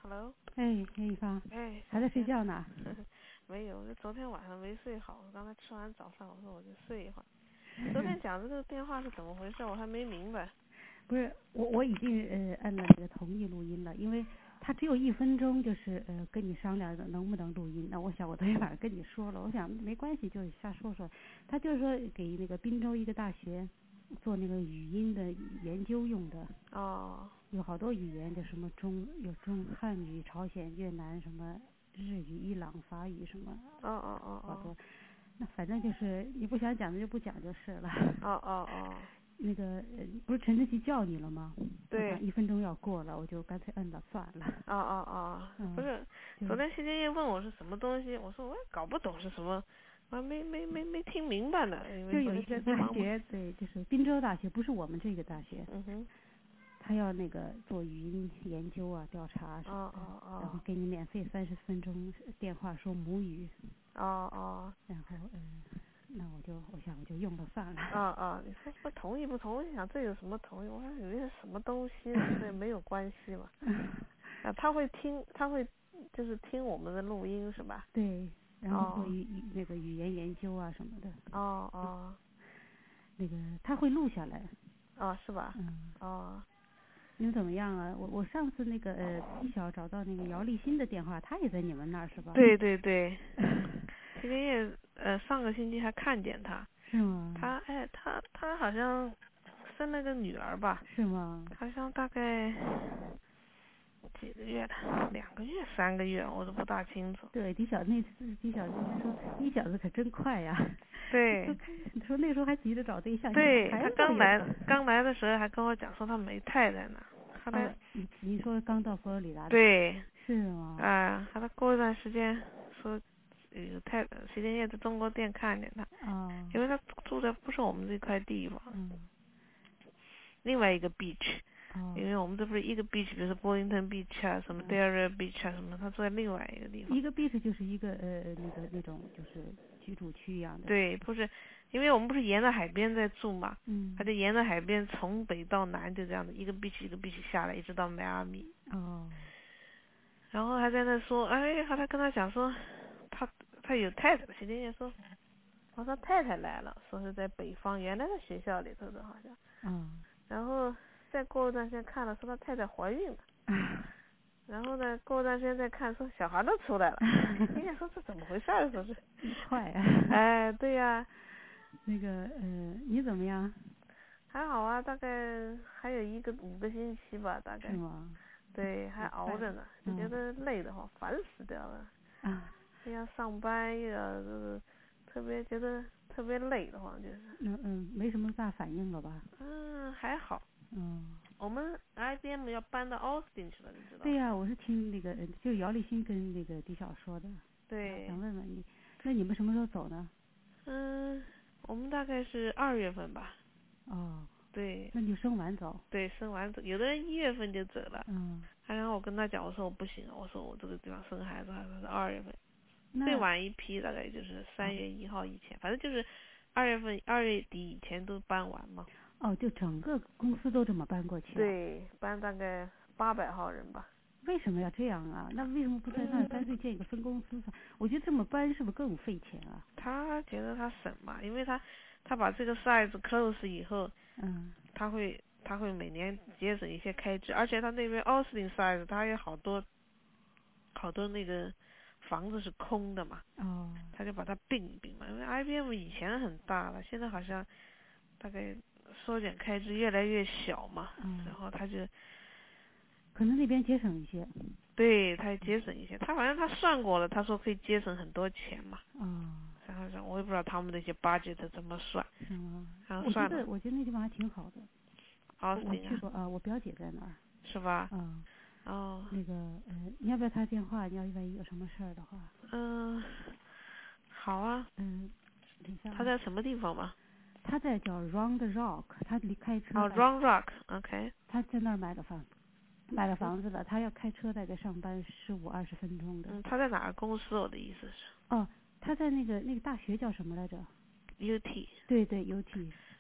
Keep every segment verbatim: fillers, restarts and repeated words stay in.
Hello。 哎，黑一芳。 哎， 还在睡觉呢？ 没有，就昨天晚上没睡好，刚才吃完早饭，我说我就睡一会儿。你昨天讲这个电话是怎么回事？我还没明白。 不是，我我已经呃按了那个同意录音了，因为他只有一分钟，就是呃跟你商量能不能录音。那我想我昨天晚上跟你说了，我想没关系，就是瞎说说。他就是说给那个滨州一个大学做那个语音的研究用的。 哦。 有好多语言，就什么中有中汉语、朝鲜、越南什么日语、伊朗、法语什么。 哦哦哦哦。 好多。那反正就是你不想讲的就不讲就是了。 哦哦哦。 那个不是陈志奇叫你了吗？ 对。 我想一分钟要过了，我就干脆摁了算了。 哦哦哦。 嗯。 不是，昨天谢建业问我是什么东西，我说我也搞不懂是什么，我还没没没没听明白呢，因为就有一个大学，对，就是滨州大学，不是我们这个大学。 嗯哼。 他要那个做语音研究啊、调查什么的， 哦哦哦。 然后给你免费三十分钟电话说母语。 哦哦。 然后嗯，那我就我想我就用了算了。 啊啊，你说不同意不同意？想这有什么同意？我还以为是什么东西呢，这也没有关系嘛。啊，他会听，他会就是听我们的录音是吧？ 对，然后做哦。 语语那个语言研究啊什么的。 哦哦。 那个他会录下来。 哦，是吧？ 嗯。 哦。 你们怎么样啊？我我上次那个呃，一小找到那个姚立新的电话，他也在你们那儿是吧？ 对对对。谢建业呃上个星期还看见他。 是吗？ 他哎他他好像生了个女儿吧？ 是吗？ 好像大概几个月了，两个月三个月，我都不大清楚。 对，李小那次李小就是说你小子可真快呀。 对。 你说那时候还急着找对象， 对，他孩子都有刚来了。 刚来的时候还跟我讲说他没太太呢，后来。 哦，你你说刚到佛罗里达的。 对。 是吗？ 啊，后来过一段时间说有太太，谢建业在中国店看见他。 哦。 因为他住的不是我们这块地方。 嗯。 另外一个 beach。 哦。 因为我们这不是一个 beach，比如说波林顿 beach 啊，什么 Delray beach 啊什么，他住在另外一个地方。 一个 beach 就是一个呃那个那种就是居住区一样的。 对，不是，因为我们不是沿着海边在住嘛。 嗯。 他就沿着海边从北到南就这样的，一个 beach 一个 beach 下来，一直到迈阿密。 哦。 然后还在那说，哎，后来跟他讲说，他他有太太了。谢建业说，我说太太来了，说是在北方原来的学校里头的好像。 嗯。 然后再过一段时间看了，说他太太怀孕了。然后呢，过一段时间再看，说小孩都出来了。你想说这怎么回事儿？说是。 快啊。 哎，对呀。 那个呃，你怎么样？ 还好啊，大概还有一个五个星期吧，大概。 是吗？ 对，还熬着呢，就觉得累得慌，烦死掉了。 啊。 又要上班，又要这个，特别觉得特别累得慌，就是。 嗯嗯，没什么大反应了吧？ 嗯，还好。 嗯。 我们 I B M 要搬到奥斯汀去了，你知道吗？ 对呀、我是听那个就姚立新跟那个狄晓说的。 对。 想问问你，那你们什么时候走呢？ 嗯，我们大概是二月份吧。 哦。 对。 那你就生完走。 对，生完走，有的人一月份就走了。 嗯。 然后我跟他讲，我说我不行，我说我这个地方生孩子还是二月份， 那最晚一批大概就是三月一号以前，反正就是二月份二月底以前都搬完嘛。 哦，就整个公司都这么搬过去啊？ 对，搬大概八百号人吧。 为什么要这样啊？那为什么不在那儿干脆建一个分公司？我觉得这么搬是不是更费钱啊？ 他觉得他省嘛，因为他他把这个 size close 以后， 嗯， 他会他会每年节省一些开支，而且他那边奥斯汀 size 他有好多好多那个房子是空的嘛。 哦。 他就把它并一并嘛，因为 I B M 以前很大了，现在好像大概缩减开支越来越小嘛。 嗯。 然后他就可能那边节省一些。 对，他节省一些，他反正他算过了，他说可以节省很多钱嘛。 哦。 然后我也不知道他们那些 budget 怎么算。 是吗？ 然后算了。 我觉得我觉得那地方还挺好的。 奥斯汀啊。 我去过啊，我表姐在那儿。 是吧？ 嗯。 哦。 那个呃，你要不要他电话？你要万一有什么事儿的话。 嗯。好啊。 嗯。等一下。 他在什么地方吗？ 他在叫 Round Rock，他离开车。 哦 ，Round Rock，OK。 他在那儿买了房，买了房子了。他要开车大概上班十五二十分钟的。 嗯，他在哪个公司？我的意思是。 哦，他在那个那个大学叫什么来着 ？U T。 对对 U T。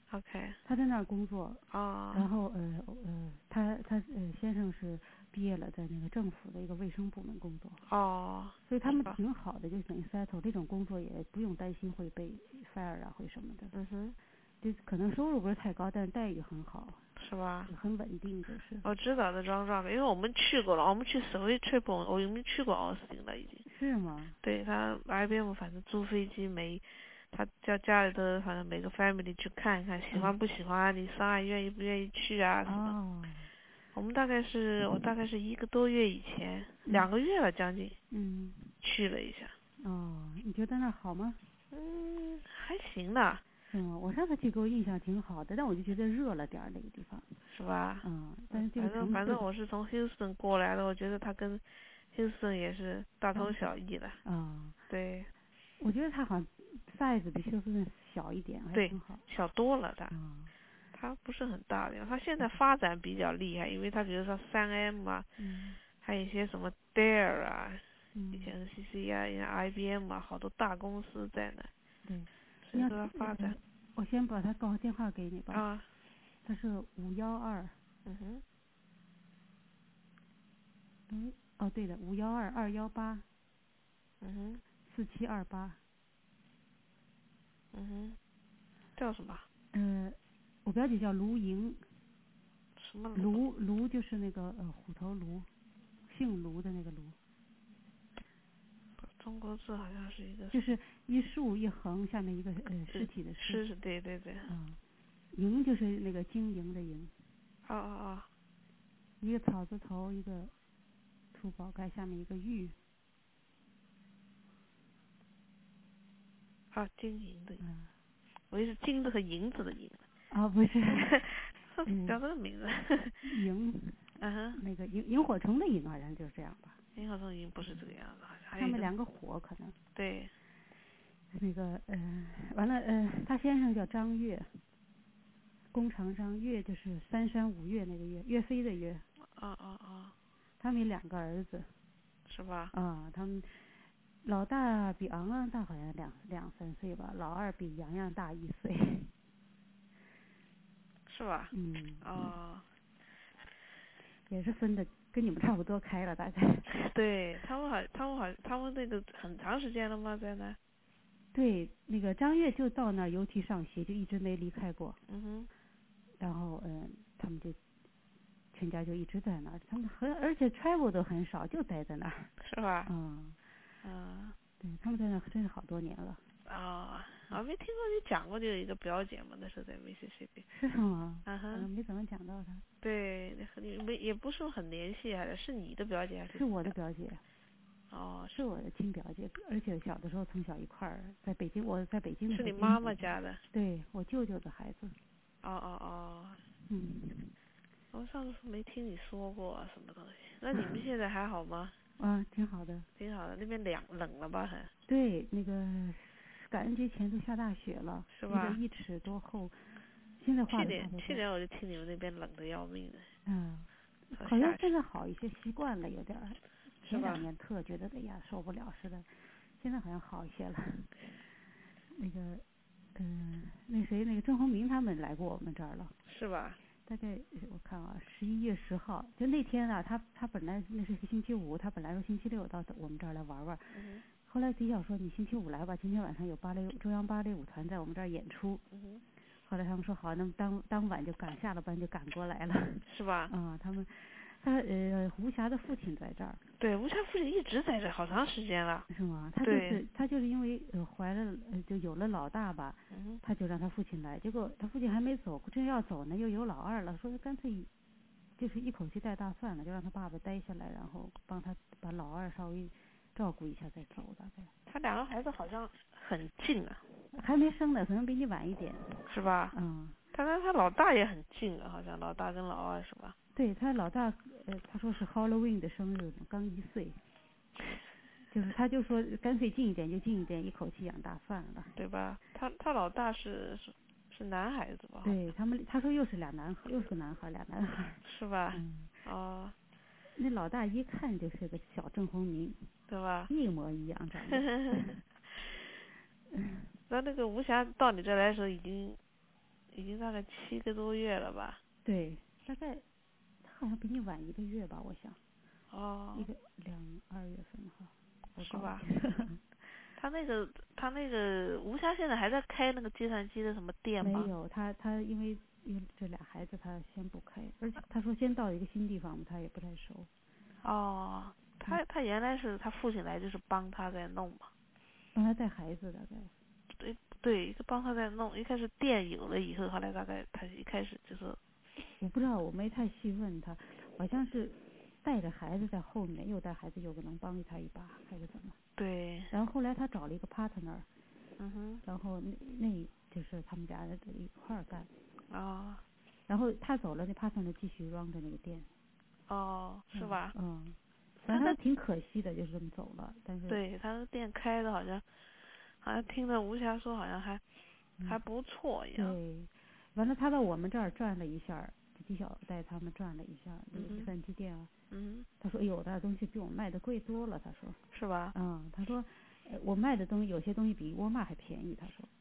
OK。 他在那儿工作。 哦。 然后呃呃，他他呃先生是毕业了，在那个政府的一个卫生部门工作。 哦。 所以他们挺好的，就等于 settle 这种工作也不用担心会被 fire 啊，会什么的。 嗯哼。 就可能收入不是太高，但是待遇很好。 是吧？ 很稳定就是。 我知道的 John Rock，因为我们去过了，我们去 Sweet Trip，我们去过奥斯汀了已经。 是吗？ 对，他 I B M 反正租飞机每，他叫家里的反正每个 family 去看一看，喜欢不喜欢，嗯、你上岸愿意不愿意去啊什么。 哦。 我们大概是我大概是一个多月以前，嗯、两个月了将近。 嗯。 去了一下。 哦，你觉得那好吗？ 嗯，还行的。 嗯，我上次去给我印象挺好的，但我就觉得热了点儿那个地方。 是吧？ 嗯，但是这个反正反正我是从 Houston 过来的，我觉得它跟 Houston 也是大同小异的。 啊。 对。 我觉得它好像 size 比休斯顿小一点，还挺好。 对，小多了它。 嗯。 它不是很大的，它现在发展比较厉害，因为它比如说 三 M 啊， 嗯， 还有一些什么 Dell 啊， 嗯， 以前 N C C 啊，以前 I B M 啊，好多大公司在那。 对。 所以说它发展。 我先把他告电话给你吧。 啊。 他是五幺二。 嗯哼。 嗯，哦对的，五幺二二幺八。 嗯哼。 四七二八。 嗯哼。叫什么？ 呃，我表姐叫卢莹。 什么卢？卢就是那个呃虎头卢，姓卢的那个卢。 中国字好像是一个。 就是一竖一横，下面一个呃尸体的尸。 尸，对对对。 嗯。莹就是那个经营的营。 哦哦哦。 一个草字头，一个土宝盖，下面一个玉。 啊，经营的。 嗯。 我以为是金子和银子的银。 啊，不是。 叫这个名字。 萤。 嗯哼。 那个萤萤火虫的萤好像就是这样吧。 萤火虫萤不是这个样子，好像。 上面两个火可能。 对。 那个呃，完了呃，他先生叫张岳。弓长张，岳就是三山五岳那个岳，岳飞的岳。 啊啊啊。 他们有两个儿子。 是吧？ 啊，他们老大比昂昂大，好像两两三岁吧，老二比洋洋大一岁。 是吧？ 嗯。 哦。 也是分的跟你们差不多开了，大概。 对他们好，他们好，他们那个很长时间了吗？在那？ 对，那个张悦就到那儿邮体上学，就一直没离开过。 嗯哼。 然后嗯，他们就全家就一直在那儿，他们很而且 travel 都很少，就待在那儿。 是吧？ 嗯。 嗯。 对，他们在那儿真是好多年了。 哦，我没听过你讲过，就有一个表姐嘛，那时候在 Mississippi。 是吗？ 嗯哼。 嗯，没怎么讲到她。 对，你没也不是很联系，还是是你的表姐还是？ 是我的表姐。 哦。 是我的亲表姐，而且小的时候从小一块儿在北京，我在北京的时候。 是你妈妈家的？ 对，我舅舅的孩子。 哦哦哦。 嗯。 我上次没听你说过什么东西。那你们现在还好吗？ 啊，挺好的。 挺好的，那边凉冷了吧很？ 对，那个感恩节前都下大雪了， 是吧？ 一尺多厚。现在化的差不多。 去年去年我就听你们那边冷的要命的。 嗯。好像现在好一些，习惯了有点儿。前两年特觉得哎呀受不了似的，现在好像好一些了。那个嗯、呃，那谁那个郑鸿明他们来过我们这儿了。 是吧？ 大概我看啊，十一月十号，就那天啊，他他本来那是个星期五，他本来说星期六到我们这儿来玩玩。 嗯。 后来迪小说你星期五来吧，今天晚上有芭蕾中央芭蕾舞团在我们这儿演出。 嗯。 后来他们说好，那么当当晚就赶下了班就赶过来了。 是吧？ 啊，他们他呃吴霞的父亲在这儿。 对，吴霞父亲一直在这好长时间了。 是吗？他就是他就是因为呃怀了呃就有了老大吧。 嗯。 他就让他父亲来，结果他父亲还没走，正要走呢，又有老二了，说干脆就是一口气带大算了，就让他爸爸待下来，然后帮他把老二稍微照顾一下再走，大概。 他两个孩子好像很近啊。 还没生呢，可能比你晚一点。 是吧？ 嗯。 他跟他老大也很近啊，好像老大跟老二是吧？ 对他老大，呃，他说是 Halloween 的生日，刚一岁。就是他就说干脆近一点就近一点，一口气养大算了。 对吧？他他老大是是是男孩子吧？ 对他们，他说又是俩男孩，又是个男孩，俩男孩。 是吧？ 嗯。 哦。 那老大一看就是个小郑鸿明。 对吧？ 一模一样长得。 那那个吴霞到你这来的时候已经已经大概七个多月了吧？ 对，大概他好像比你晚一个月吧，我想。 哦。 一个两二月份哈。我是吧？ 搞他那个他那个吴霞现在还在开那个计算机的什么店吗？ 没有，他他因为因为这俩孩子他先不开，而且他说先到一个新地方嘛，他也不太熟。 哦，他他原来是他父亲来就是帮他在弄嘛。 帮他带孩子大概。 对对，就帮他在弄。一开始店有了以后，后来大概他一开始就是。 我不知道，我没太细问他，好像是带着孩子在后面，又带孩子，有个能帮他一把，还是怎么？ 对。 然后后来他找了一个 partner。 嗯哼。 然后那那就是他们俩人一块儿干。 哦。 然后他走了，那 partner 继续 run 着那个店。 哦，是吧？ 嗯。嗯反正他挺可惜的，就是这么走了。但是。 对，他的店开的好像，好像听着吴霞说好像还、嗯、还不错一样。 对。完了，他到我们这儿转了一下，纪晓带他们转了一下那个计算机店啊。 嗯。 他说：“哎呦，那东西比我卖的贵多了。”他说。 是吧？ 嗯，他说，我卖的东西有些东西比沃尔玛还便宜。他说。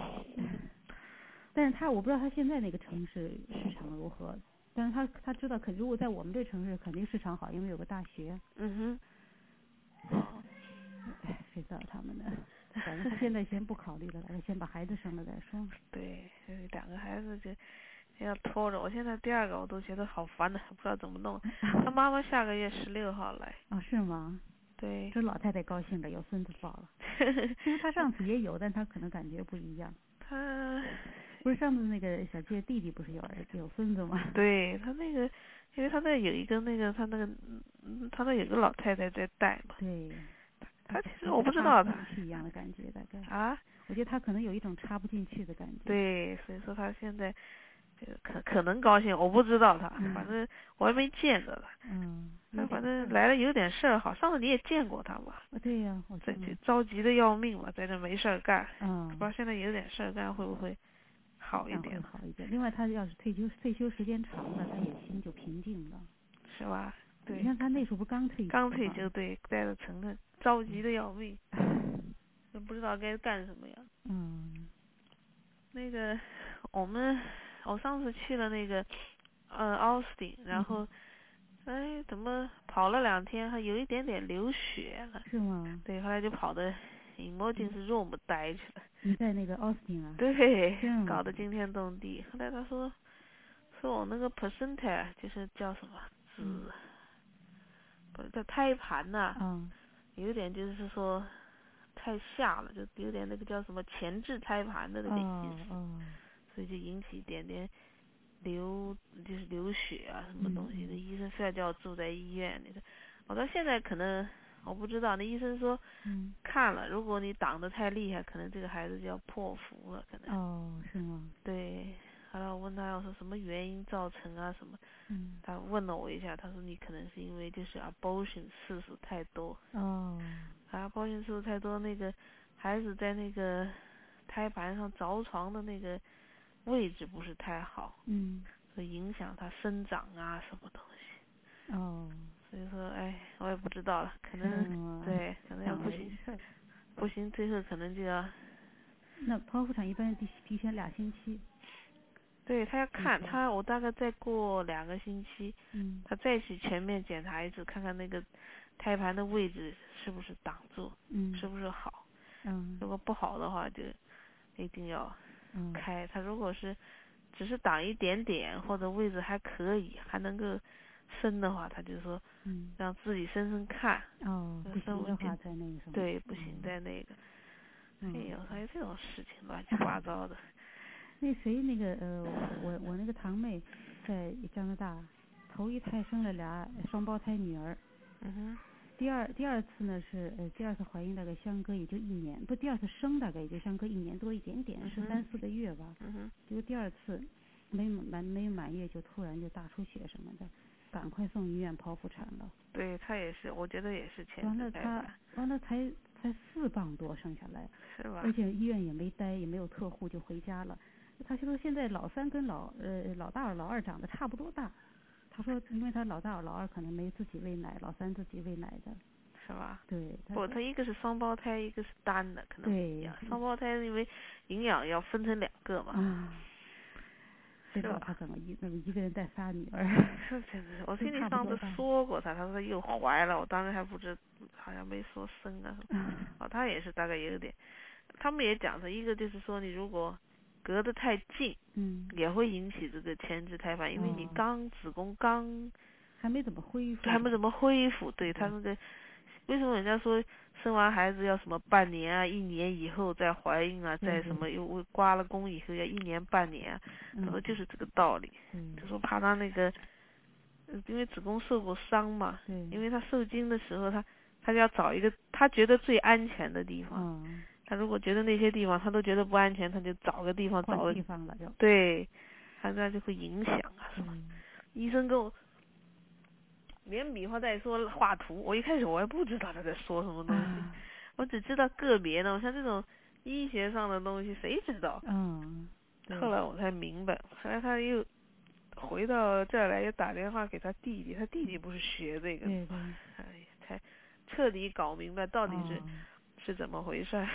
但是他我不知道他现在那个城市市场如何。但是他他知道，可如果在我们这城市，肯定市场好，因为有个大学。 嗯哼。哦。 哎，谁知道他们呢？反正他现在先不考虑了，他先把孩子生了再说。 对，两个孩子就要拖着。我现在第二个我都觉得好烦的，不知道怎么弄。他妈妈下个月十六号来。 哦，是吗？ 对。 这老太太高兴的有孙子抱了。其实他上次也有，但他可能感觉不一样。 他。 不是上次那个小姐弟弟不是有儿有孙子吗？ 对他那个，因为他那有一个那个他那个，他那有个老太太在带嘛。 对。 他其实我不知道的。 插不进去一样的感觉大概。 啊？ 我觉得他可能有一种插不进去的感觉。 对，所以说他现在，可可能高兴，我不知道他， 嗯、 反正我还没见着他。 嗯。 他反正来了有点事儿，好，上次你也见过他吧？ 对呀、啊，我这就着急的要命嘛，在这没事儿干。 嗯。 不知道现在有点事儿干会不会好一点？ 会好一点。另外，他要是退休退休时间长了，他也心就平静了。 是吧？对。 你看他那时候不刚退休？ 刚退休，对，待了成了着急的要命，都不知道该干什么呀。 嗯。 那个，我们我上次去了那个，呃，奥斯汀，然后，嗯、哎，怎么跑了两天，还有一点点流血了。 是吗？ 对，后来就跑到 emergency room 待去了。 你在那个奥斯汀啊？ 对，搞得惊天动地。后来他说，说我那个 placenta 就是叫什么子。嗯不是，这胎盘呐、 嗯， 有点就是说太下了，就有点那个叫什么前置胎盘的那个意思， 哦哦、 所以就引起一点点流，就是流血啊什么东西。那、嗯、医生非要叫我住在医院里的，我到现在可能我不知道，那医生说， 嗯， 看了，如果你挡得太厉害，可能这个孩子就要破腹了，可能。 哦，是吗？ 对。后来我问他，我说什么原因造成啊什么？ 嗯。 他问了我一下，他说你可能是因为就是 abortion 次数太多。 哦。 啊 abortion 次数太多，那个孩子在那个胎盘上着床的那个位置不是太好。 嗯。 所以影响他生长啊什么东西。 哦。 所以说，哎，我也不知道了，可能对，可能要不行，不行，最后可能就要。 那剖腹产一般提提前俩星期。 对，他要看他，我大概再过两个星期， 嗯， 他再去全面检查一次，看看那个胎盘的位置是不是挡住， 嗯， 是不是好， 嗯， 如果不好的话就一定要开。 嗯、 他如果是只是挡一点点或者位置还可以，还能够生的话，他就说， 嗯， 让自己生生看。 哦，不行的话再那个什么。 对，不行再那个。 嗯、 哎呦，还有这种事情乱七八糟的。 那谁那个呃，我我那个堂妹在加拿大，头一胎生了俩双胞胎女儿。 嗯哼。 第二第二次呢是呃第二次怀孕大概相隔也就一年，不第二次生大概也就相隔一年多一点点，十三四个月吧。 嗯哼。 结果第二次没满没满月就突然就大出血什么的，赶快送医院剖腹产了。 对他也是，我觉得也是前完了他完了才才四磅多生下来。 是吧？ 而且医院也没待，也没有特护就回家了。他就说现在老三跟老呃老大老二长得差不多大。他说因为他老大老二可能没自己喂奶，老三自己喂奶的。 是吧？ 对。 不，他一个是双胞胎，一个是单的，可能不一样。 对。 双胞胎因为营养要分成两个嘛。 啊。 知道他怎么一那么一个人带仨女儿。 是真的，我听你上次说过他，他说又怀了，我当时还不知，好像没说生啊什么。哦，他也是大概有点，他们也讲的一个就是说你如果隔得太近， 嗯， 也会引起这个前置胎盘，因为你刚子宫刚还没怎么恢复， 还没怎么恢复，对他那个为什么人家说生完孩子要什么半年啊，一年以后再怀孕啊，再什么又刮了宫以后要一年半年啊，他说就是这个道理，就说怕他那个，因为子宫受过伤嘛，因为他受精的时候他他就要找一个他觉得最安全的地方，他如果觉得那些地方他都觉得不安全，他就找个地方找个地方了就， 对，他那就会影响啊什么，医生跟我。连比划在说画图，我一开始我还不知道他在说什么东西，啊、我只知道个别的，像这种医学上的东西谁知道？ 嗯， 后来我才明白，后来他又回到这儿来，又打电话给他弟弟，他弟弟不是学这个， 对对， 哎，才彻底搞明白到底是、哦、是怎么回事。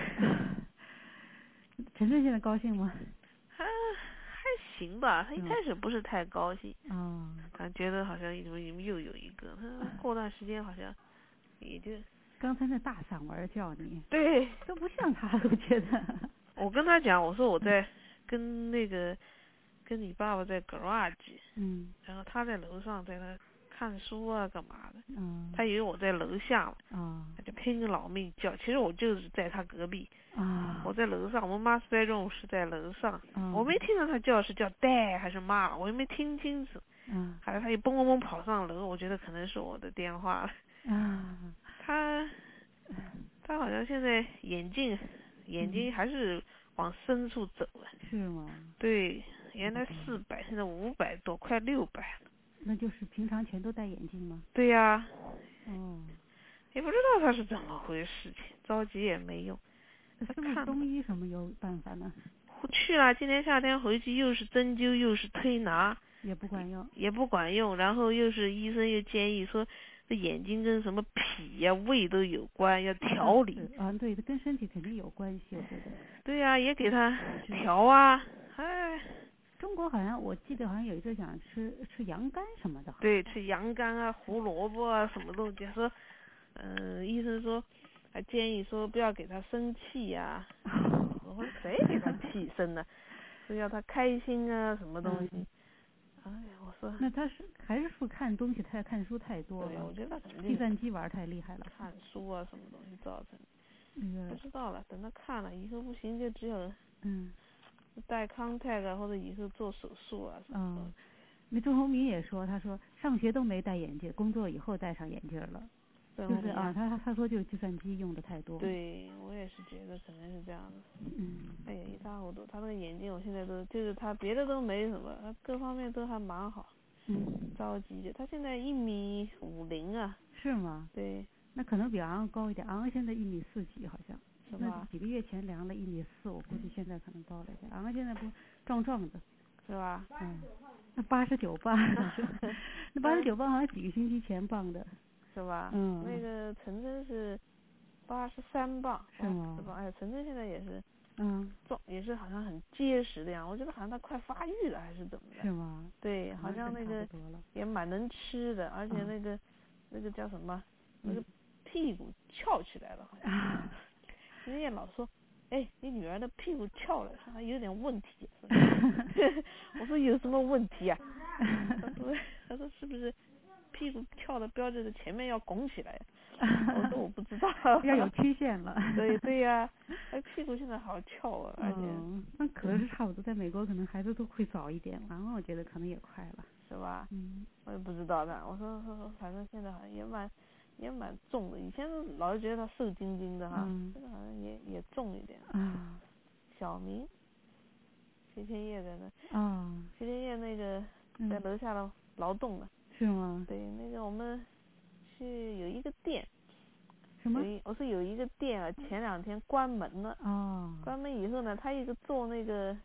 晨晨现在高兴吗？ 还还行吧，他一开始不是太高兴， 嗯， 他觉得好像你们你们又有一个，他过段时间好像也就。 刚才那大嗓门叫你， 对， 都不像他，我觉得。 我跟他讲，我说我在跟那个跟你爸爸在 garage， 嗯， 然后他在楼上在那看书啊干嘛的， 嗯， 他以为我在楼下嘛， 嗯， 他就拼老命叫，其实我就是在他隔壁， 啊， 我在楼上，我们 master bedroom 是在楼上， 嗯、 我没听到他叫是叫 dad 还是妈，我也没听清楚， 嗯， 后来他一蹦蹦蹦跑上楼，我觉得可能是我的电话了， 啊， 他他好像现在眼镜眼睛还是往深处走了， 是吗？ 对，原来四百，现在五百多，快六百了。 那就是平常全都戴眼镜吗？ 对呀、啊。 哦。 也不知道他是怎么回事情，着急也没用。 是不是中医什么有办法呢？ 去了，今年夏天回去又是针灸又是推拿， 也不管用。 也不管用，然后又是医生又建议说，这眼睛跟什么脾呀、啊、胃都有关，要调理。 啊，对，跟身体肯定有关系，我觉得。 对呀、啊，也给他调啊，哎。 中国好像我记得好像有一个讲吃吃羊肝什么的。 对，吃羊肝啊、胡萝卜啊什么东西，说，嗯、呃，医生说，还建议说不要给他生气呀、啊。我说谁给他气生呢？说要他开心啊，什么东西？嗯、哎呀，我说。 那他是还是说看东西太看书太多了？ 对，我觉得肯定。 计算机玩太厉害了。 看书啊，什么东西造成？ 那个。 不知道了，等他看了以后不行就只有。 嗯。 戴 contact 或者以后做手术啊什么的。 嗯。那周鸿明也说，他说上学都没戴眼镜，工作以后戴上眼镜了。就是啊，他他说就是计算机用的太多。 对，我也是觉得可能是这样的。 嗯。 哎呀，一塌糊涂。他那个眼睛，我现在都就是他别的都没什么，他各方面都还蛮好。 嗯。 着急的，他现在一米五零啊。 是吗？ 对。 那可能比昂高一点，昂现在一米四几好像。 是吧？ 那几个月前量了一米四，我估计现在可能高了一点。昂现在不壮壮的。 是吧？ 嗯。那八十九磅，那八十九磅好像几个星期前磅的。 是吧？ 嗯。 那个陈真是八十三磅。 是吗？ 是吧？哎，陈真现在也是。 嗯。 壮也是好像很结实的样，我觉得好像他快发育了还是怎么的？ 是吗？ 对，好像那个也蛮能吃的，而且那个、嗯、那个叫什么，那个屁股翘起来了，好像。啊。人家老说，哎，你女儿的屁股翘了，好像有点问题。我说有什么问题啊？他说他说是不是屁股翘的标志着前面要拱起来？我说我不知道。 要有曲线了。 对对呀、啊，哎，屁股现在好翘啊，而且。 嗯，那可能是差不多，在美国可能孩子都会早一点，然后我觉得可能也快了， 是吧？ 嗯。 我也不知道的，我说说说，反正现在好像也蛮也蛮重的，以前老是觉得他瘦精精的哈， 嗯、 现在好像也也重一点。 啊。 小明，谢天业在那。 啊。 谢天业那个在楼下的劳动的。 是吗？ 对，那个我们是有一个店。 什么？ 我说有一个店啊，前两天关门了。 哦。 关门以后呢，他一个做那个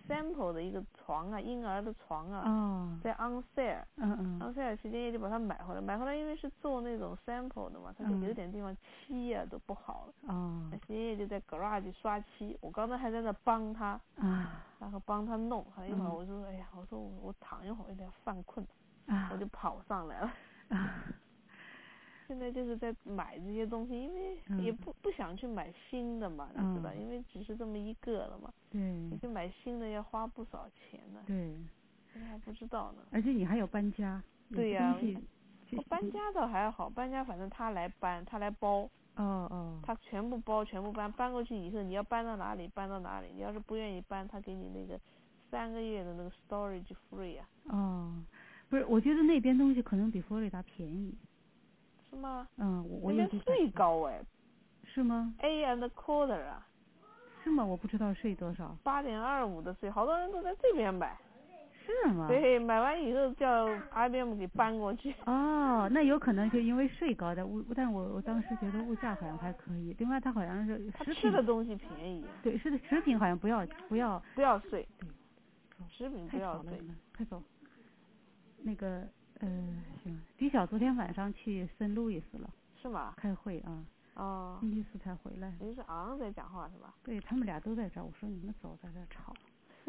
sample 的一个床啊，婴儿的床啊， 哦， 在 on sale， 嗯嗯 on sale 期间也就把它买回来，买回来因为是做那种 sample 的嘛，它就有点地方漆啊都不好了， 哦， 那爷爷就在 garage 刷漆，我刚才还在那帮他， 啊， 然后帮他弄，一会儿嗯我说，哎呀，我说我我躺一会儿有点犯困， 啊， 我就跑上来了。 啊， 现在就是在买这些东西，因为也不、嗯、不想去买新的嘛，你知道， 嗯、 因为只是这么一个了嘛。 对。 你去买新的要花不少钱呢。 对。 现在还不知道呢。 而且你还有搬家。 对呀、啊。 我搬家倒还好，搬家反正他来搬，他来包。 哦哦。 他全部包，全部搬，搬过去以后你要搬到哪里搬到哪里，你要是不愿意搬，他给你那个三个月的那个 storage free 啊。 哦，不是，我觉得那边东西可能比佛罗里达便宜。 是吗？ 嗯，我那边税高哎。 是吗 ？A and quarter 啊。 是吗？我不知道税多少。 八点二五的税，好多人都在这边买。 是吗？ 对，买完以后叫 I B M 给搬过去。 哦，那有可能就因为税高的物，但我我当时觉得物价好像还可以。另外，它好像是他吃的东西便宜。 对，是的，食品好像不要不要不要税。 对， 食品不要税。 快走。那个呃，行，迪小昨天晚上去圣路易斯了。是吗？ 开会啊。 哦。 星期四才回来。 你是昂在讲话是吧？ 对，他们俩都在这儿，我说你们走，在这儿吵。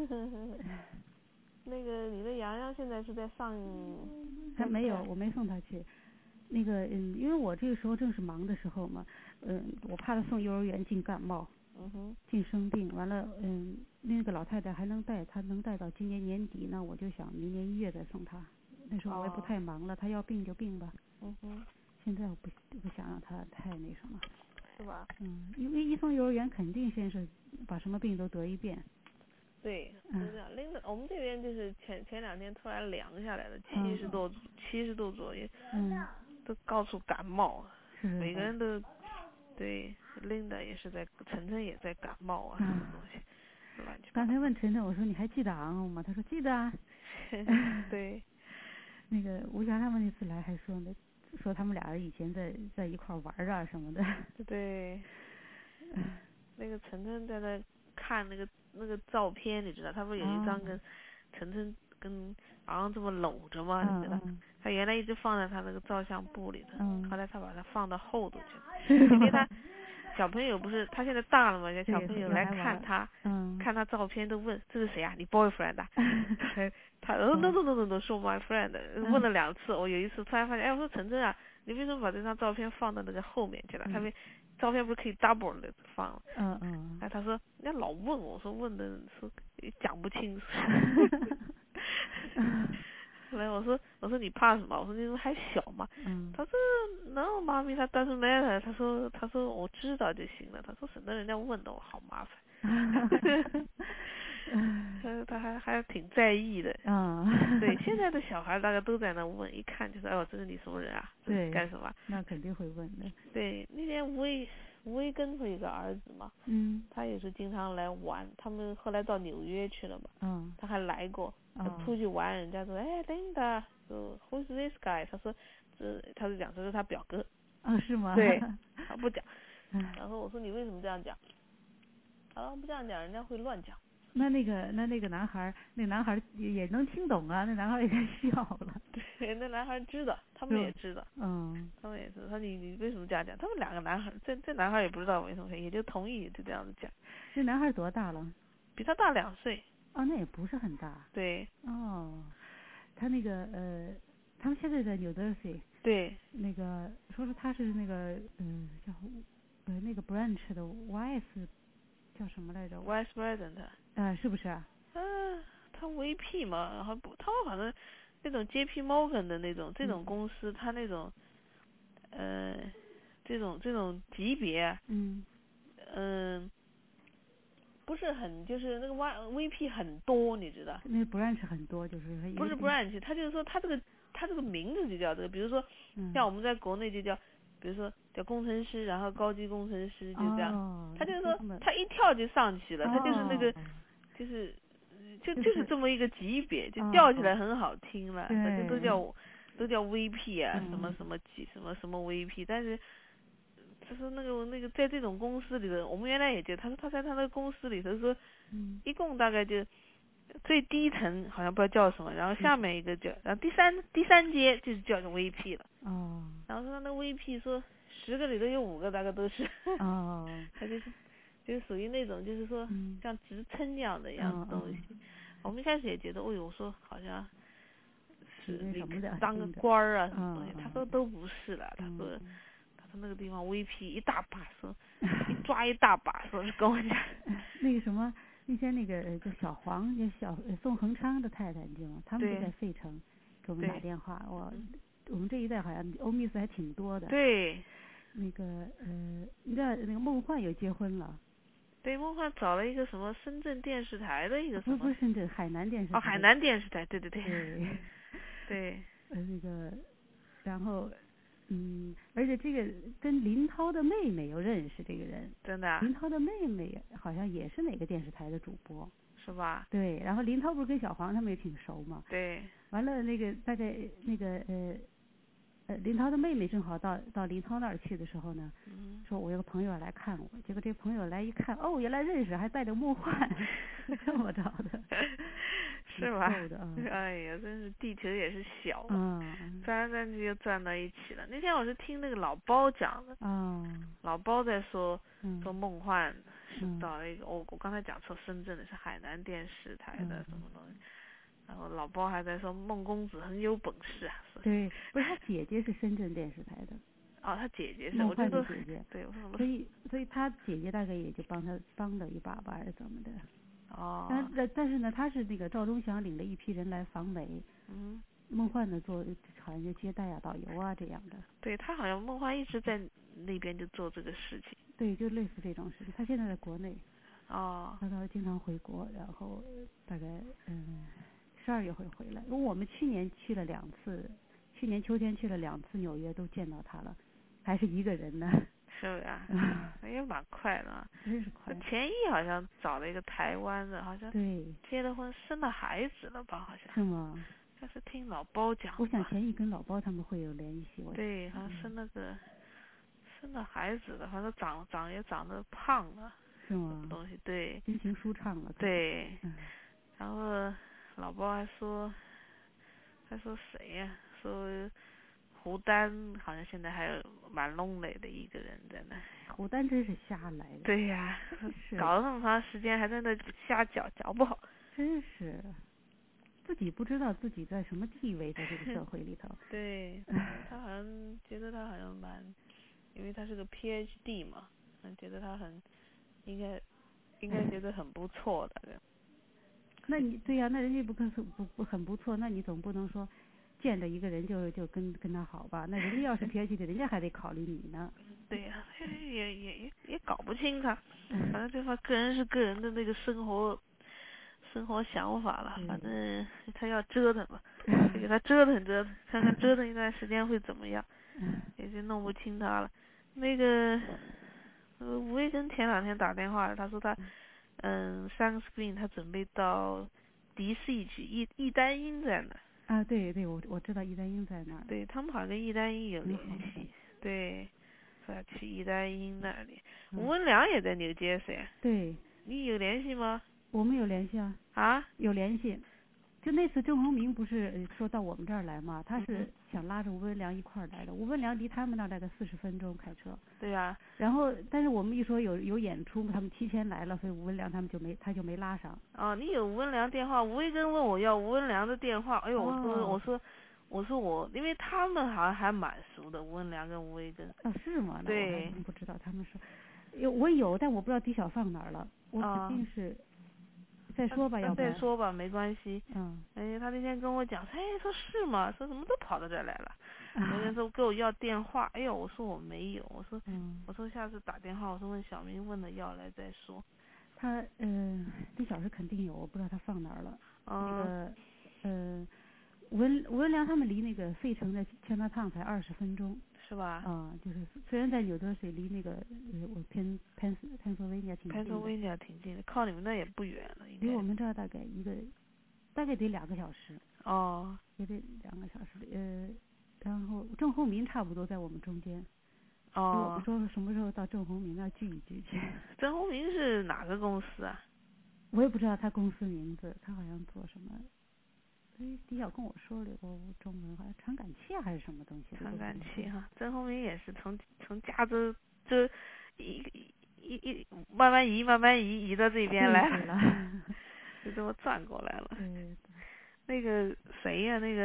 那个你的洋洋现在是在上？ 还没有，我没送他去。那个嗯，因为我这个时候正是忙的时候嘛，嗯，我怕他送幼儿园进感冒， 嗯哼， 进生病，完了嗯，那个老太太还能带，她能带到今年年底，那我就想明年一月再送她。那时候我也不太忙了，她要病就病吧。 嗯哼。 现在我不不想让她太那什么。 是吧？ 嗯，因为一送幼儿园肯定先是把什么病都得一遍。 对，就这样。另外，我们这边就是前前两天突然凉下来了，七十度，七十度左右， 嗯， 都到处感冒， 是每个人都，对，Linda 也是在，晨晨也在感冒啊，什么东西，乱七八糟。 刚才问晨晨，我说你还记得昂吗？他说记得啊。 对。 那个吴霞他们那次来还说呢，说他们俩人以前在在一块玩啊什么的。 对。那个晨晨在那看那个那个照片，你知道，他不有一张跟晨晨跟昂这么搂着吗？ 嗯、 你知道，嗯、他原来一直放在他那个照相簿里头， 嗯、 后来他把它放到后头去了，因为他小朋友不是他现在大了嘛，小朋友来看他， 嗯、 看他照片都问这是谁啊？你 boyfriend 啊？他哦 no no no no no 说 my friend，、嗯、问了两次，我有一次突然发现，哎，我说晨晨啊，你为什么把这张照片放到那个后面去了？嗯、他们照片不是可以 double 的放？ 嗯嗯。 哎，他说人家老问我，我说问的说讲不清楚。后来我说我说你怕什么？我说那时候还小嘛。 嗯。 他说 no 妈咪，他 doesn't matter。他说他说我知道就行了。他说省得人家问的我好麻烦。他他还还挺在意的。 嗯。 对，现在的小孩大家都在那问，一看就是，哎呦，这是你什么人啊？ 对。 干什么？ 那肯定会问的。 对，那天吴威吴威跟他一个儿子嘛， 嗯， 他也是经常来玩，他们后来到纽约去了嘛， 嗯， 他还来过，他出去玩，人家说，哎 ，Linda， 说 Who's this guy？ 他说，这他就讲这是他表哥。 啊，是吗？ 对，他不讲。然后我说你为什么这样讲？他说不这样讲，人家会乱讲。 那那个那那个男孩，那男孩也能听懂啊，那男孩也该笑了。 对，那男孩知道，他们也知道。 嗯。 他们也知道。他说你你为什么这样讲？他们两个男孩，这这男孩也不知道为什么，也就同意就这样子讲。 这男孩多大了？ 比他大两岁。 哦，那也不是很大。 对。 哦，他那个呃，他们现在在 New Jersey。 对。 那个说是他是那个嗯、呃、叫呃那个 branch 的 vice 叫什么来着 ？Vice President。 呃，是不是啊？ 嗯、啊，他 V P 嘛，然后不，他们反正那种 J P Morgan 的那种这种公司，他、嗯、那种呃这种这种级别， 嗯嗯、呃，不是很就是那个 Y V P 很多，你知道？ 那 branch 很多，就是不是 branch， 他就是说他这个他这个名字就叫这个，比如说、嗯、像我们在国内就叫，比如说叫工程师，然后高级工程师就这样， 哦、 他就是说他一跳就上去了， 哦、 他就是那个。就是就就是这么一个级别，就叫起来很好听了，反正都叫都叫 V P 啊，什么什么级什么什么 V P， 但是他说那个那个在这种公司里头，我们原来也就他说他在他那个公司里头说，一共大概就最低层好像不知道叫什么，然后下面一个叫，然后第三第三阶就是叫做 V P 了。 哦。 然后说那 V P 说十个里头有五个大概都是。 哦。 他就是就是属于那种就是说像职称这样的样子东西。 嗯、 我们一开始也觉得，哦呦，我说好像是那什么的， 当个官儿啊什么东西。他说都不是了，他说他说那个地方 V P 一大把，说一抓一大把，说是跟我讲。 那个什么，那天那个就小黄，就小宋恒昌的太太，你知道吗？他们就在费城给我们打电话。我我们这一代好像欧密斯还挺多的。 对。 那个呃，你知道那个孟焕又结婚了。 对，孟焕找了一个什么深圳电视台的一个什么。 不是不是深圳，海南电视台。 哦，海南电视台，对对对。 对。 对。 呃，那个，然后。嗯，而且这个跟林涛的妹妹又认识这个人。 真的啊？ 林涛的妹妹好像也是哪个电视台的主播。 是吧？ 对，然后林涛不是跟小黄他们也挺熟嘛。 对。 完了那个大概那个呃呃林涛的妹妹正好到到林涛那儿去的时候呢， 嗯、 说我有个朋友要来看我，结果这朋友来一看，哦，原来认识，还带着梦幻，这么着的。 是吧？ 嗯、 哎呀，真是地球也是小。 嗯。 转来转去又转到一起了。那天我是听那个老包讲的。 嗯。 老包在说、 嗯、 说梦幻是到了一个，我、嗯哦、我刚才讲错，深圳的是海南电视台的什么东西。嗯、然后老包还在说孟公子很有本事啊。 对，不是他姐姐是深圳电视台的。 哦，他姐姐是。 梦幻的姐姐。 对，我说所以所以他姐姐大概也就帮他帮了一把吧，还是怎么的。 哦。 但是但是呢，他是那个赵忠祥领了一批人来访美。 嗯。 梦幻呢做好像就接待啊、导游啊这样的。 对，他好像梦幻一直在那边就做这个事情。 对，就类似这种事情。他现在在国内。 哦。 他他经常回国，然后大概嗯十二月会回来。因为我们去年去了两次，去年秋天去了两次纽约，都见到他了，还是一个人呢。 是不是啊？哎呀，蛮快的。 真是快。 钱毅好像找了一个台湾的，好像对结了婚，生了孩子了吧？好像是吗？ 但是听老包讲。 我想钱毅跟老包他们会有联系。 对，好像生那个、嗯、生了孩子了，反正长长也长得胖了。 是吗？ 东西对。 心情舒畅了。 对。 嗯、 然后老包还说，还说谁呀、啊？说。胡丹好像现在还有蛮弄累的一个人在那。 胡丹真是瞎来的。 对呀、 啊， 搞了那么长时间还在那瞎搅，搅不好。 真是，自己不知道自己在什么地位在这个社会里头。 对，他好像觉得他好像蛮，因为他是个 P H D 嘛，觉得他很应该应该觉得很不错的。 那你对呀、啊，那人家不可不不很不错，那你总不能说。见着一个人就就跟跟他好吧？那人家要是 P H D 的，人家还得考虑你呢。 对呀、啊，也也也也搞不清他，反正对方个人是个人的那个生活生活想法了，反正他要折腾嘛，就给他折腾折腾，看看折腾一段时间会怎么样，也就弄不清他了。那个呃，吴威根前两天打电话，他说他嗯，Thanksgiving 他准备到迪士去，易易丹英在那。 啊，对对，我我知道易丹英在那儿。 对，他们好像跟易丹英有联系。对，说要去易丹英那里。 嗯、 吴文良也在纽约噻。 对。 你有联系吗？ 我们有联系啊。 啊？ 有联系。就那次郑鸿明不是说到我们这儿来嘛，他是想拉着吴文良一块儿来的。吴文良离他们那儿大概四十分钟开车。 对呀、啊。 然后，但是我们一说有有演出，他们提前来了，所以吴文良他们就没他就没拉上。 哦，你有吴文良电话？吴威根问我要吴文良的电话，哎呦，我说、 哦、 我说我说我，因为他们好像还蛮熟的，吴文良跟吴威根。 哦，是吗？ 对。 我不知道，他们说有我有，但我不知道狄小放哪儿了，我肯定是。哦再说吧，要不再说吧，没关系。 嗯。 哎，他那天跟我讲，哎，说是吗？说怎么都跑到这儿来了。有人说给我要电话，哎呦，我说我没有，我说， 嗯、 我说下次打电话，我说问小明问了要来再说。 他嗯，狄小是肯定有，我不知道他放哪儿了。 嗯。 那个，呃，文文良他们离那个费城的加拿大才二十分钟。 是吧？ 啊、嗯，就是虽然在纽泽西离那个呃我偏偏偏索维尼亚挺近的。 偏索维尼亚挺近的，靠你们那也不远了，应该。 离我们这儿大概一个，大概得两个小时。 哦。 也得两个小时，呃，然后郑鸿明差不多在我们中间。 哦。 我们说什么时候到郑鸿明那儿聚一聚去？ 郑鸿明是哪个公司啊？ 我也不知道他公司名字，他好像做什么。哎，迪晓跟我说了个中文，好像传感器还是什么东西。 传感器哈，曾宏明也是从从加州就一一一慢慢移慢慢移移到这边来了， 就这么转过来了。 对。 那个谁呀、啊，那个。